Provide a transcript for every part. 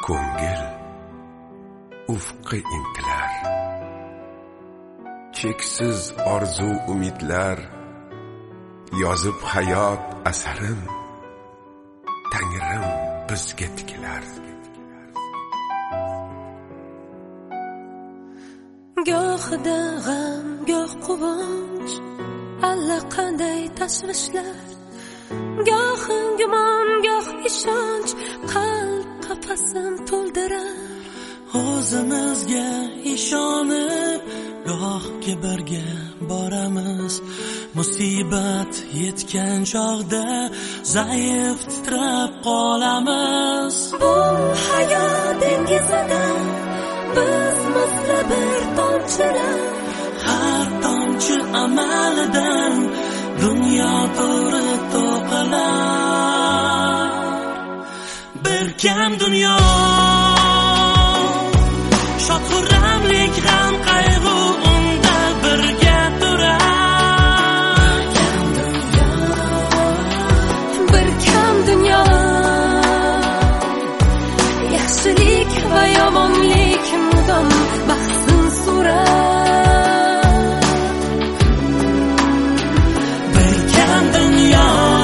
ko'ngil ufqqa intilar. Cheksiz orzu umidlar yozib hayot asarin Tangrim bizga tikilar. Gohida g'am, goh quvonch, allaqanday tashvishlar, goh gumon, goh ishonch, qalb qafasim to'ldirar. O'zimizga ishonib, goh kibrga boramiz. Musibat yetgan chog'da zaif titrab qolamiz. Bu hayot dengizida biz misli bir tomchilar. Har tomchi amalidan dunyo to'g'ri to'qilar. Bir kam dunyo shod xurramlik g'am qayg'u unda birga turar. Bir kam dunyo yaxshilik va yomonlik mudom bahsin surar. Bir kam dunyo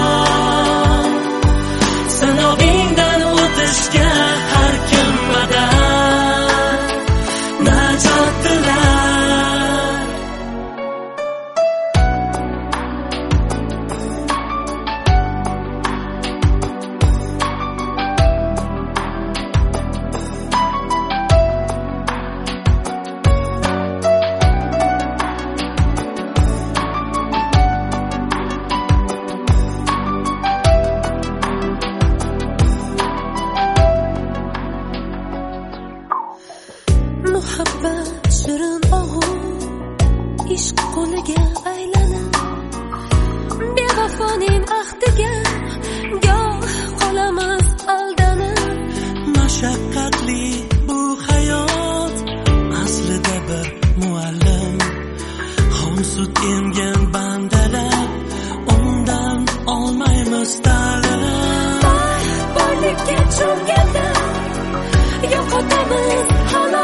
sinovingdan o'tishga har kim badal najot tilar. Muhabbat shirin og'u ishq qo'liga aylanib, bevafoning ahdiga goh qolamiz aldanib. Mashaqqatli bu hayot aslida bir muallim. Xom sut emgan bandalar undan olmaymiz ta'lim. Borlikka cho'mganda yo'qotamiz hamma